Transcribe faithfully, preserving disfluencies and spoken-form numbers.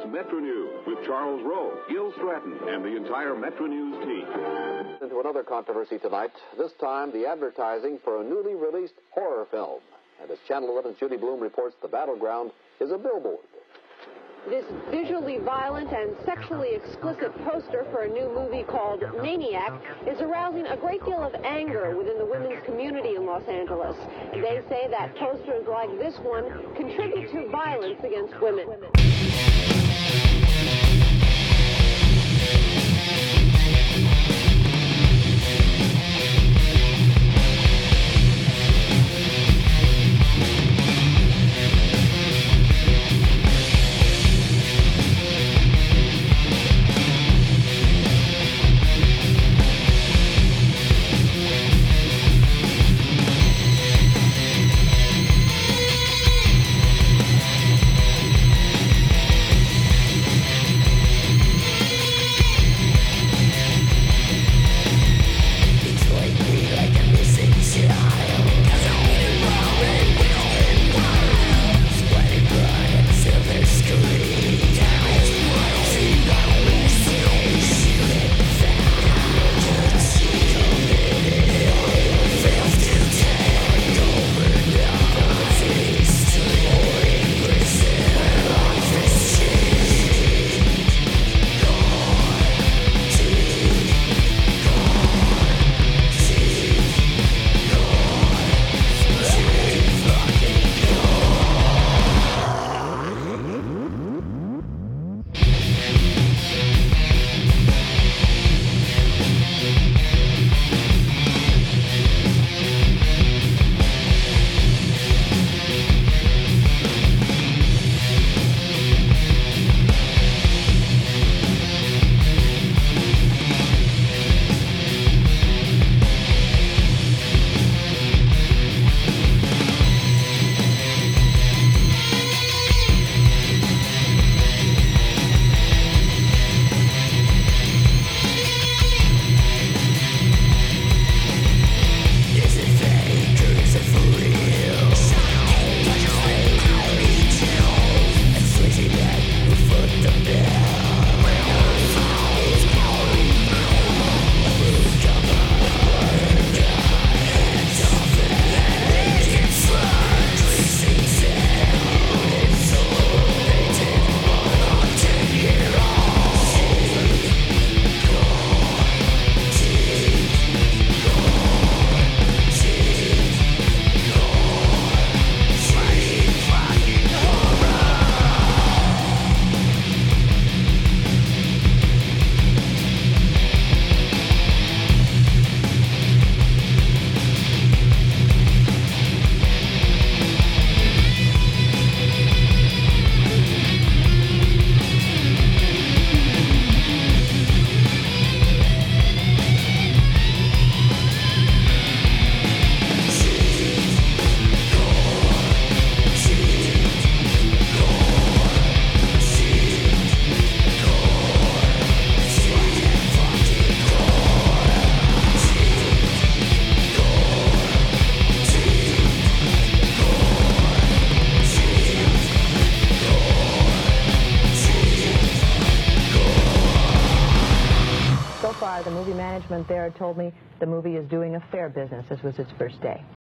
Metro News with Charles Rowe, Gil Stratton, and the entire Metro News team. Into another controversy tonight, this time the advertising for a newly released horror film. And as Channel eleven's Judy Bloom reports, the battleground is a billboard. This visually violent and sexually explicit poster for a new movie called Maniac is arousing a great deal of anger within the women's community in Los Angeles. They say that posters like this one contribute to violence against women. The movie management there told me the movie is doing a fair business. This was its first day.